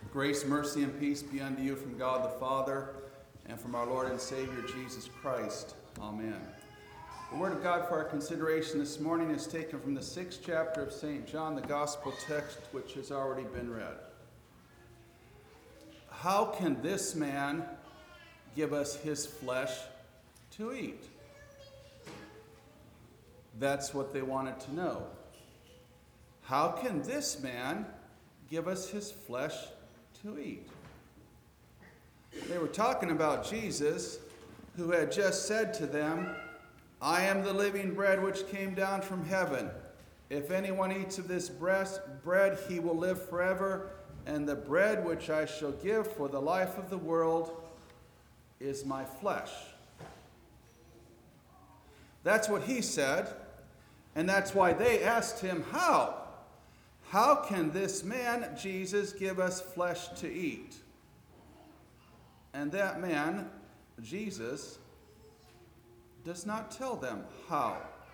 Grace, mercy, and peace be unto you from God the Father and from our Lord and Savior Jesus Christ. Amen. The word of God for our consideration this morning is taken from the 6th chapter of St. John, the gospel text, which has already been read. How can this man give us his flesh to eat? That's what they wanted to know. How can this man give us his flesh to eat? They were talking about Jesus, who had just said to them, I am the living bread which came down from heaven. If anyone eats of this bread, he will live forever, and the bread which I shall give for the life of the world is my flesh. That's what he said, and that's why they asked him, how? How can this man, Jesus, give us flesh to eat? And that man, Jesus, does not tell them how.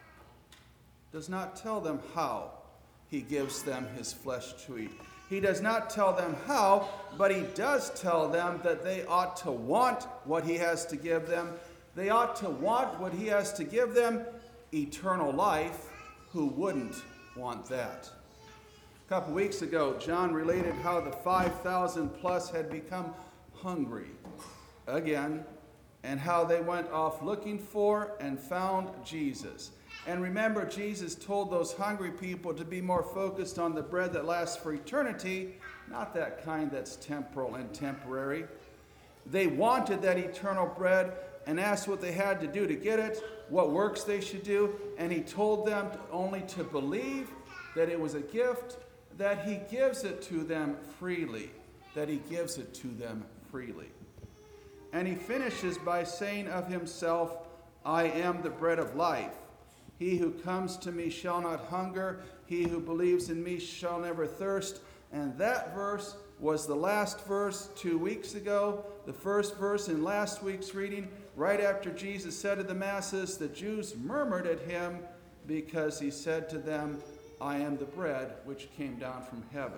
Does not tell them how he gives them his flesh to eat. He does not tell them how, but he does tell them that they ought to want what he has to give them. They ought to want what he has to give them, eternal life. Who wouldn't want that? A couple weeks ago, John related how the 5,000 plus had become hungry again, and how they went off looking for and found Jesus. And remember, Jesus told those hungry people to be more focused on the bread that lasts for eternity, not that kind that's temporal and temporary. They wanted that eternal bread and asked what they had to do to get it, what works they should do, and he told them only to believe that it was a gift, that he gives it to them freely, that he gives it to them freely. And he finishes by saying of himself, I am the bread of life. He who comes to me shall not hunger. He who believes in me shall never thirst. And that verse was the last verse 2 weeks ago, the first verse in last week's reading. Right after Jesus said to the masses, the Jews murmured at him because he said to them, I am the bread which came down from heaven.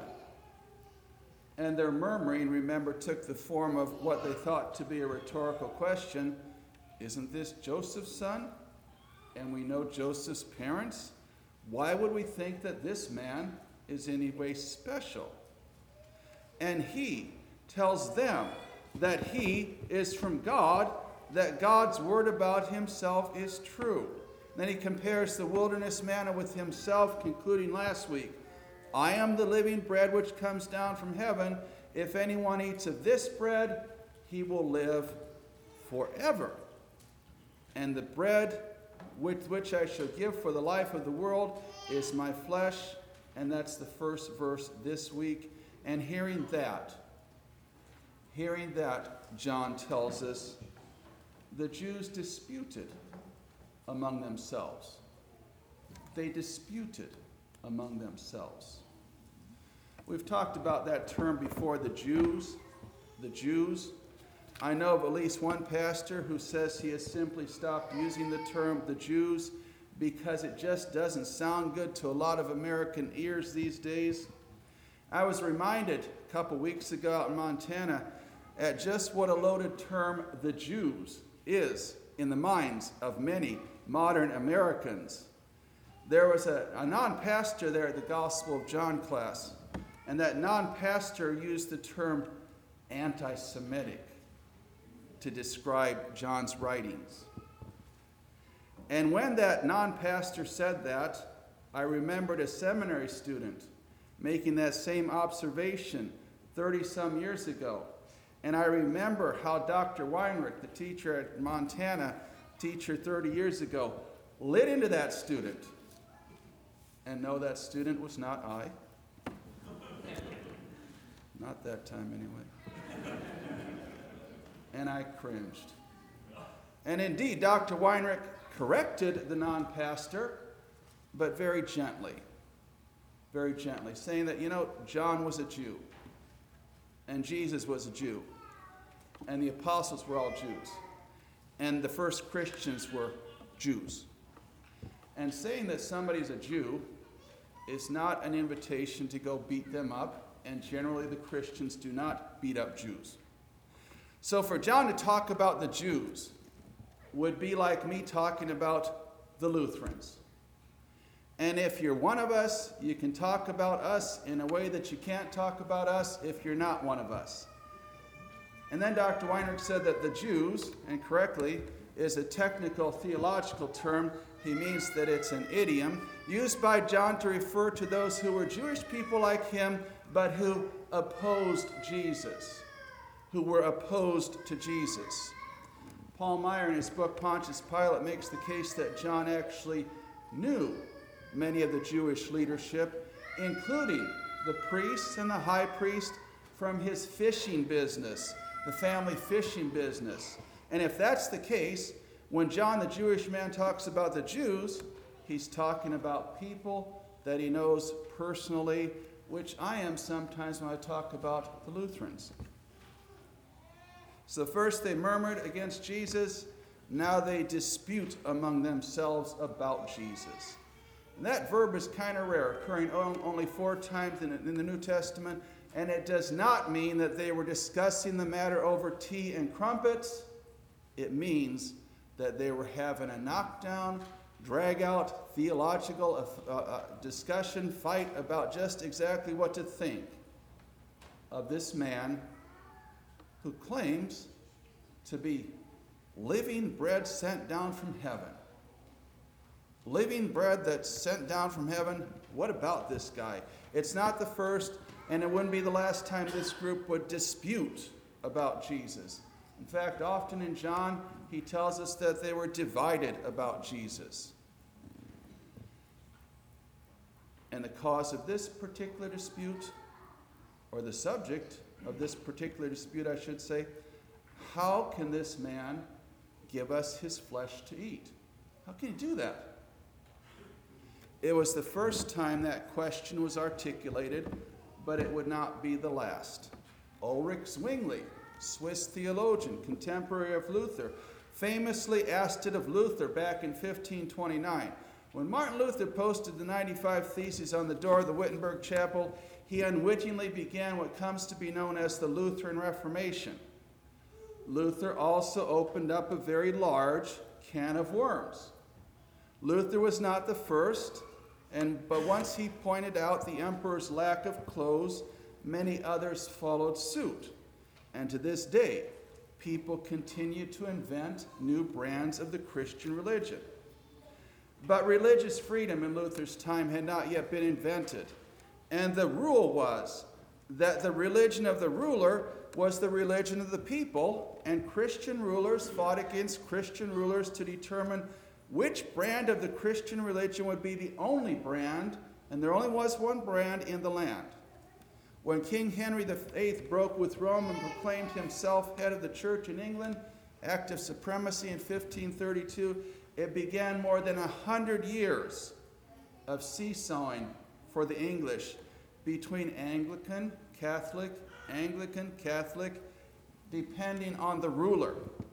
And their murmuring, remember, took the form of what they thought to be a rhetorical question. Isn't this Joseph's son? And we know Joseph's parents. Why would we think that this man is in any way special? And he tells them that he is from God, that God's word about himself is true. Then he compares the wilderness manna with himself, concluding last week, I am the living bread which comes down from heaven. If anyone eats of this bread, he will live forever. And the bread with which I shall give for the life of the world is my flesh. And that's the first verse this week. And hearing that, John tells us, the Jews disputed among themselves. They disputed among themselves. We've talked about that term before, the Jews. The Jews. I know of at least one pastor who says he has simply stopped using the term the Jews because it just doesn't sound good to a lot of American ears these days. I was reminded a couple weeks ago out in Montana at just what a loaded term the Jews is in the minds of many modern Americans. There was a non-pastor there at the Gospel of John class, and that non-pastor used the term anti-Semitic to describe John's writings. And when that non-pastor said that, I remembered a seminary student making that same observation 30-some years ago. And I remember how Dr. Weinrich, the teacher at Montana, teacher 30 years ago, lit into that student. And no, that student was not I. Not that time anyway. And I cringed. And indeed, Dr. Weinrich corrected the non-pastor, but very gently, saying that, John was a Jew, and Jesus was a Jew, and the apostles were all Jews, and the first Christians were Jews. And saying that somebody's a Jew is not an invitation to go beat them up and generally the Christians do not beat up Jews. So for John to talk about the Jews would be like me talking about the Lutherans. And if you're one of us, you can talk about us in a way that you can't talk about us if you're not one of us. And then Dr. Weinrich said that the Jews, and correctly, is a technical theological term. He means that it's an idiom used by John to refer to those who were Jewish people like him, but who opposed Jesus, who were opposed to Jesus. Paul Meyer, in his book Pontius Pilate, makes the case that John actually knew many of the Jewish leadership, including the priests and the high priest from his fishing business, the family fishing business. And if that's the case, when John, the Jewish man, talks about the Jews, he's talking about people that he knows personally, which I am sometimes when I talk about the Lutherans. So first they murmured against Jesus, now they dispute among themselves about Jesus. And that verb is kind of rare, occurring only 4 times in the New Testament, and it does not mean that they were discussing the matter over tea and crumpets. It means that they were having a knockdown, drag-out theological discussion, fight about just exactly what to think of this man who claims to be living bread sent down from heaven. Living bread that's sent down from heaven. What about this guy? It's not the first, and it wouldn't be the last time this group would dispute about Jesus. In fact, often in John, he tells us that they were divided about Jesus. And the cause of this particular dispute, or the subject of this particular dispute, I should say, how can this man give us his flesh to eat? How can he do that? It was the first time that question was articulated, but it would not be the last. Ulrich Zwingli, Swiss theologian, contemporary of Luther, famously asked it of Luther back in 1529. When Martin Luther posted the 95 Theses on the door of the Wittenberg Chapel, he unwittingly began what comes to be known as the Lutheran Reformation. Luther also opened up a very large can of worms. Luther was not the first, but once he pointed out the emperor's lack of clothes, many others followed suit. And to this day, people continue to invent new brands of the Christian religion. But religious freedom in Luther's time had not yet been invented. And the rule was that the religion of the ruler was the religion of the people, and Christian rulers fought against Christian rulers to determine which brand of the Christian religion would be the only brand, and there only was one brand in the land. When King Henry VIII broke with Rome and proclaimed himself head of the church in England, Act of Supremacy in 1532, it began more than 100 years of seesawing for the English between Anglican, Catholic, depending on the ruler.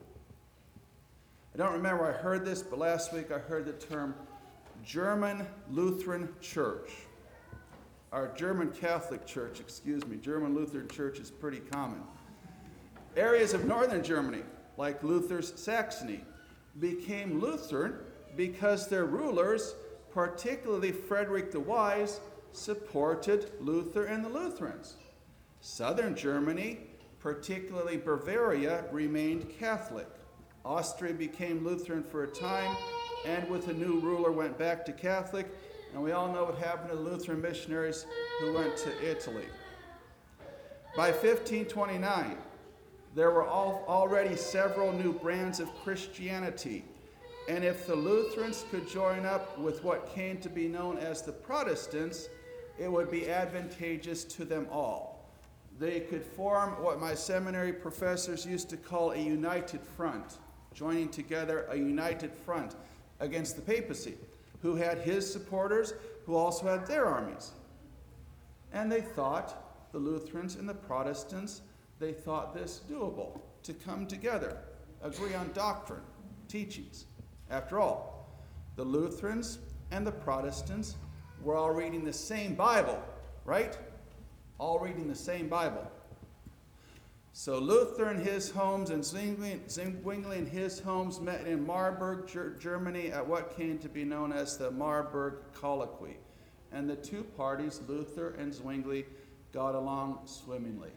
I don't remember where I heard this, but last week I heard the term German Lutheran Church. Or German Catholic Church, German Lutheran Church is pretty common. Areas of northern Germany, like Luther's Saxony, became Lutheran because their rulers, particularly Frederick the Wise, supported Luther and the Lutherans. Southern Germany, particularly Bavaria, remained Catholic. Austria became Lutheran for a time, and with a new ruler went back to Catholic, and we all know what happened to the Lutheran missionaries who went to Italy. By 1529, there were already several new brands of Christianity, and if the Lutherans could join up with what came to be known as the Protestants, it would be advantageous to them all. They could form what my seminary professors used to call a united front, joining together a united front against the papacy, who had his supporters, who also had their armies. And they thought, the Lutherans and the Protestants, they thought this doable, to come together, agree on doctrine, teachings. After all, the Lutherans and the Protestants were all reading the same Bible, right? all reading the same Bible. So Luther in his homes and Zwingli in his homes met in Marburg, Germany, at what came to be known as the Marburg Colloquy. And the two parties, Luther and Zwingli, got along swimmingly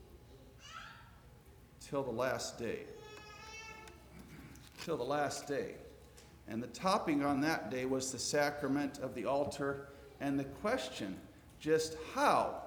till the last day. Till the last day. And the topic on that day was the sacrament of the altar, and the question, just how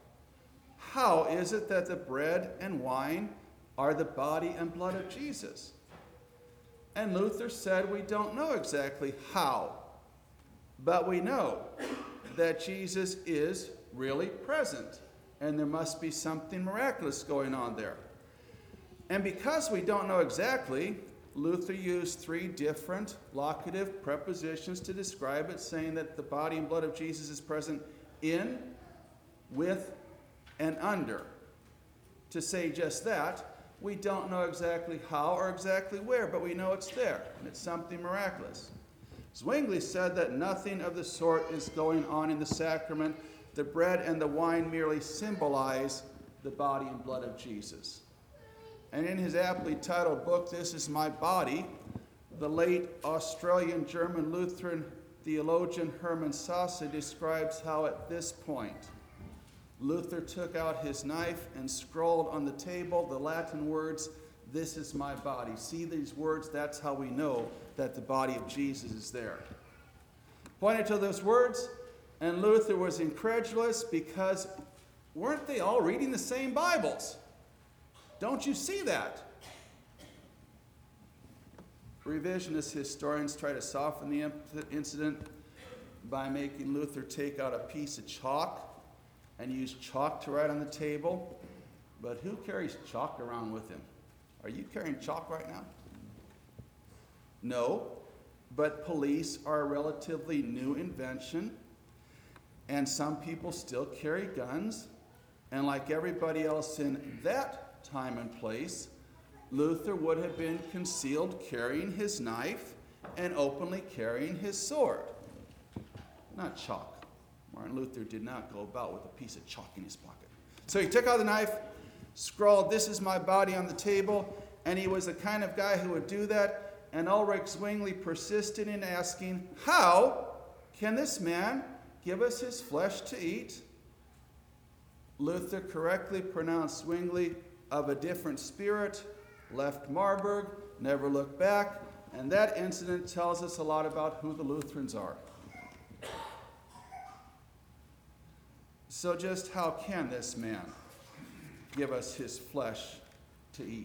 is it that the bread and wine are the body and blood of Jesus? And Luther said, we don't know exactly how, but we know that Jesus is really present, and there must be something miraculous going on there. And because we don't know exactly, Luther used three different locative prepositions to describe it, saying that the body and blood of Jesus is present in, with, and under. To say just that, we don't know exactly how or exactly where, but we know it's there, and it's something miraculous. Zwingli said that nothing of the sort is going on in the sacrament. The bread and the wine merely symbolize the body and blood of Jesus. And in his aptly titled book, This Is My Body, the late Australian-German Lutheran theologian Hermann Sasse describes how at this point, Luther took out his knife and scrawled on the table the Latin words, "This is my body." See these words? That's how we know that the body of Jesus is there. Pointed to those words, and Luther was incredulous because weren't they all reading the same Bibles? Don't you see that? Revisionist historians try to soften the incident by making Luther take out a piece of chalk and use chalk to write on the table. But who carries chalk around with him? Are you carrying chalk right now? No, but police are a relatively new invention, and some people still carry guns. And like everybody else in that time and place, Luther would have been concealed carrying his knife and openly carrying his sword. Not chalk. Martin Luther did not go about with a piece of chalk in his pocket. So he took out the knife, scrawled, "This is my body" on the table, and he was the kind of guy who would do that. And Ulrich Zwingli persisted in asking, how can this man give us his flesh to eat? Luther correctly pronounced Zwingli of a different spirit, left Marburg, never looked back, and that incident tells us a lot about who the Lutherans are. So just how can this man give us his flesh to eat?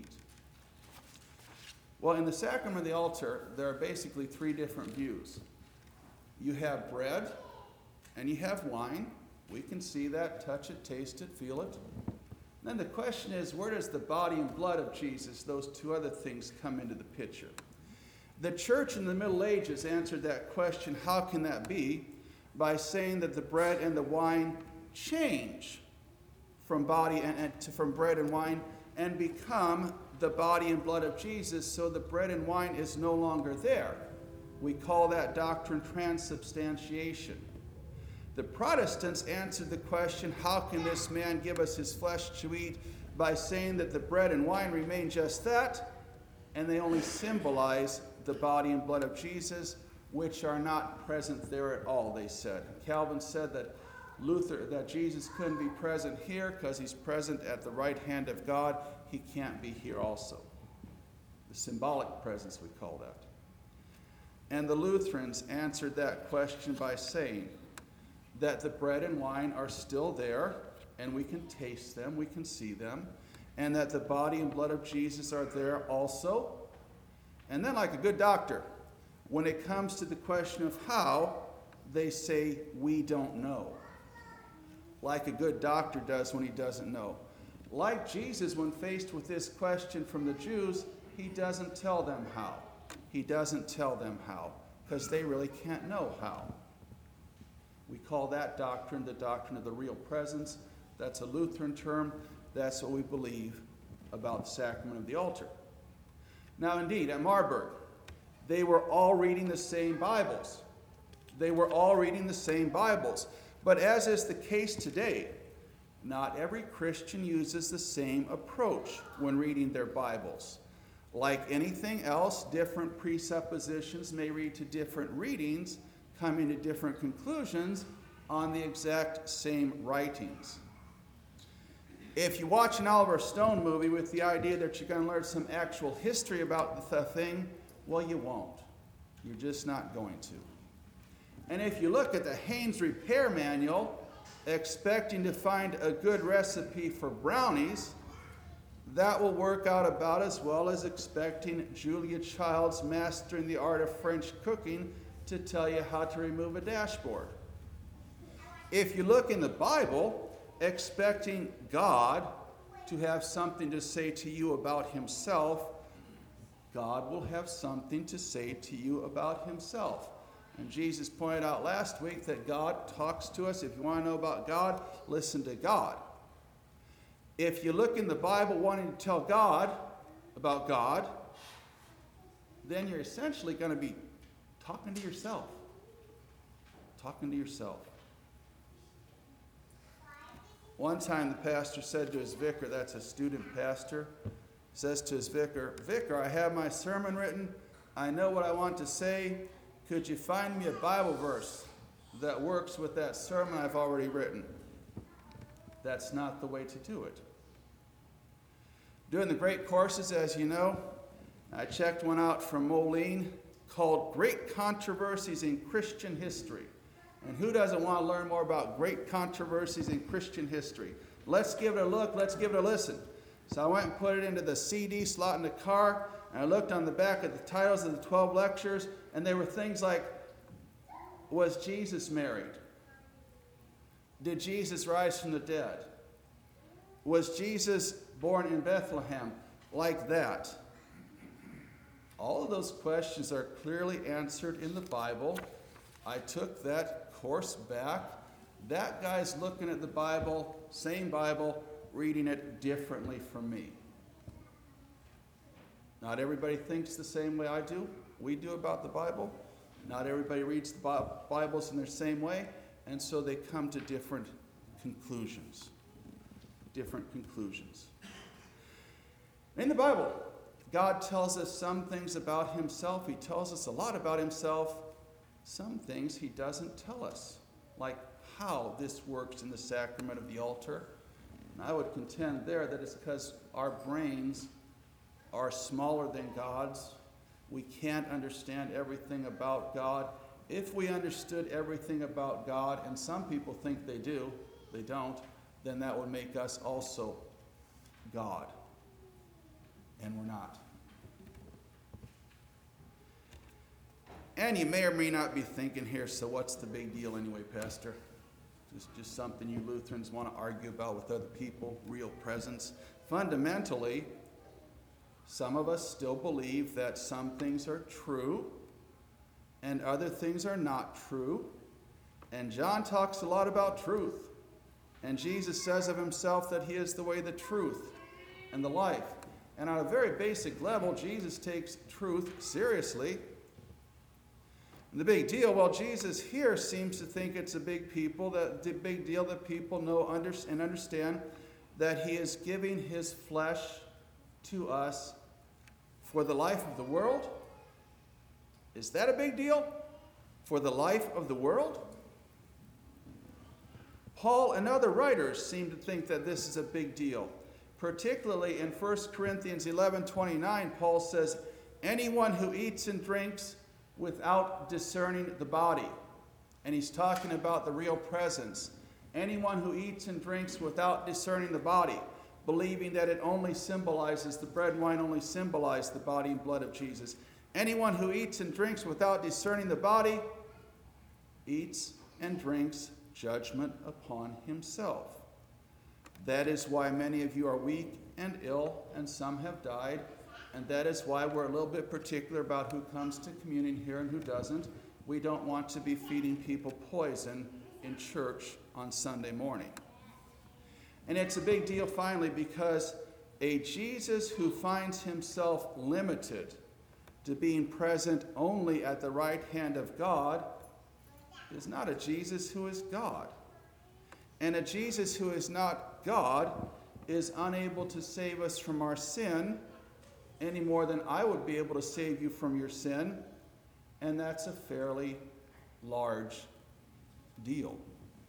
Well, in the sacrament of the altar, there are basically three different views. You have bread and you have wine. We can see that, touch it, taste it, feel it. Then the question is, where does the body and blood of Jesus, those two other things, come into the picture? The church in the Middle Ages answered that question, how can that be, by saying that the bread and the wine change from bread and wine and become the body and blood of Jesus, so the bread and wine is no longer there. We call that doctrine transubstantiation. The Protestants answered the question, how can this man give us his flesh to eat, by saying that the bread and wine remain just that, and they only symbolize the body and blood of Jesus, which are not present there at all, they said. Calvin said that Jesus couldn't be present here because he's present at the right hand of God. He can't be here also. The symbolic presence, we call that. And the Lutherans answered that question by saying that the bread and wine are still there, and we can taste them, we can see them, and that the body and blood of Jesus are there also. And then, like a good doctor, when it comes to the question of how, they say, we don't know. Like a good doctor does when he doesn't know. Like Jesus, when faced with this question from the Jews, he doesn't tell them how. He doesn't tell them how, because they really can't know how. We call that doctrine the doctrine of the real presence. That's a Lutheran term. That's what we believe about the sacrament of the altar. Now, indeed, at Marburg, they were all reading the same Bibles. They were all reading the same Bibles. But as is the case today, Not every Christian uses the same approach when reading their Bibles. Like anything else, different presuppositions may lead to different readings, coming to different conclusions on the exact same writings. If you watch an Oliver Stone movie with the idea that you're going to learn some actual history about the thing, well, you won't. You're just not going to. And if you look at the Haynes Repair Manual, expecting to find a good recipe for brownies, that will work out about as well as expecting Julia Child's Mastering the Art of French Cooking to tell you how to remove a dashboard. If you look in the Bible, expecting God to have something to say to you about himself, God will have something to say to you about himself. And Jesus pointed out last week that God talks to us. If you want to know about God, listen to God. If you look in the Bible wanting to tell God about God, then you're essentially going to be talking to yourself. Talking to yourself. One time the pastor said to his vicar, that's a student pastor, says to his vicar, "Vicar, I have my sermon written. I know what I want to say. Could you find me a Bible verse that works with that sermon I've already written?" That's not the way to do it. Doing the great courses, as you know, I checked one out from Moline called Great Controversies in Christian History. And who doesn't want to learn more about great controversies in Christian history? Let's give it a look. Let's give it a listen. So I went and put it into the CD slot in the car, and I looked on the back at the titles of the 12 lectures, and they were things like, was Jesus married? Did Jesus rise from the dead? Was Jesus born in Bethlehem? Like that. All of those questions are clearly answered in the Bible. I took that course back. That guy's looking at the Bible, same Bible, reading it differently from me. Not everybody thinks the same way I do. We do about the Bible. Not everybody reads the Bibles in their same way, and so they come to different conclusions. Different conclusions. In the Bible, God tells us some things about himself. He tells us a lot about himself. Some things he doesn't tell us, like how this works in the sacrament of the altar. And I would contend there that it's because our brains are smaller than God's. We can't understand everything about God. If we understood everything about God, and some people think they do, they don't, then that would make us also God. And we're not. And you may or may not be thinking here, so what's the big deal anyway, Pastor? Just something you Lutherans want to argue about with other people, real presence. Fundamentally, some of us still believe that some things are true and other things are not true. And John talks a lot about truth. And Jesus says of himself that he is the way, the truth, and the life. And on a very basic level, Jesus takes truth seriously. And the big deal, well, Jesus here seems to think it's a big deal that people know and understand that he is giving his flesh to us for the life of the world. Is that a big deal? For the life of the world? Paul and other writers seem to think that this is a big deal. Particularly in 1 Corinthians 11:29, Paul says, anyone who eats and drinks without discerning the body. And he's talking about the real presence. Anyone who eats and drinks without discerning the body, believing that it only symbolizes, the bread and wine only symbolize the body and blood of Jesus. Anyone who eats and drinks without discerning the body eats and drinks judgment upon himself. That is why many of you are weak and ill, and some have died. And that is why we're a little bit particular about who comes to communion here and who doesn't. We don't want to be feeding people poison in church on Sunday morning. And it's a big deal finally because a Jesus who finds himself limited to being present only at the right hand of God is not a Jesus who is God. And a Jesus who is not God is unable to save us from our sin any more than I would be able to save you from your sin. And that's a fairly large deal.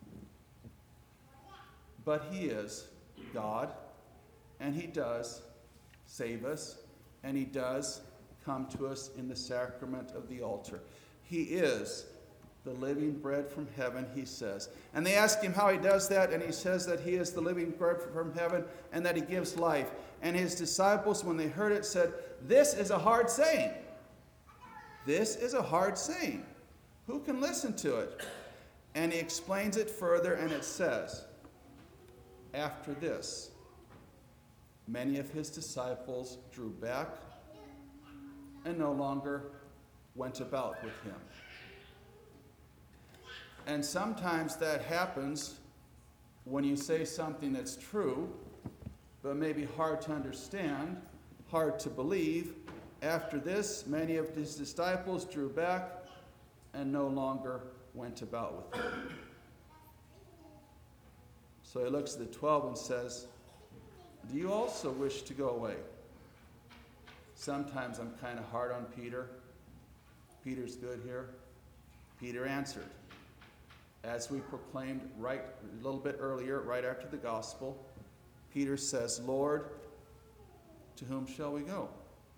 But he is God, and he does save us, and he does come to us in the sacrament of the altar. He is the living bread from heaven, he says. And they ask him how he does that, and he says that he is the living bread from heaven and that he gives life. And his disciples, when they heard it, said, "This is a hard saying." This is a hard saying. Who can listen to it? And he explains it further, and it says, after this, many of his disciples drew back and no longer went about with him. And sometimes that happens when you say something that's true, but maybe hard to understand, hard to believe. After this, many of his disciples drew back and no longer went about with him. So he looks at the 12 and says, "Do you also wish to go away?" Sometimes I'm kind of hard on Peter. Peter's good here. Peter answered, as we proclaimed right a little bit earlier, right after the gospel, Peter says, "Lord, to whom shall we go?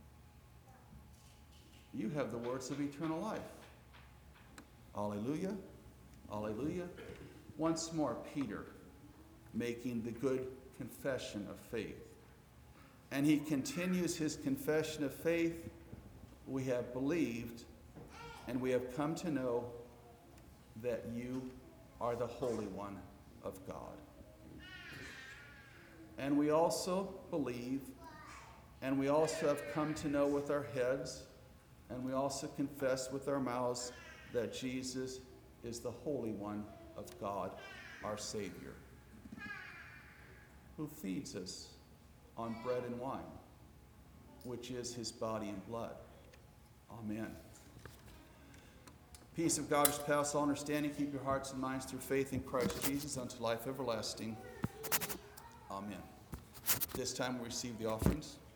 You have the words of eternal life." Alleluia, alleluia. Once more, Peter making the good confession of faith. And he continues his confession of faith. We have believed and we have come to know that you are the Holy One of God. And we also believe, and we also have come to know with our heads, and we also confess with our mouths that Jesus is the Holy One of God, our Savior, who feeds us on bread and wine, which is his body and blood. Amen. Peace of God, which passes all understanding, keep your hearts and minds through faith in Christ Jesus unto life everlasting. Amen. This time we receive the offerings.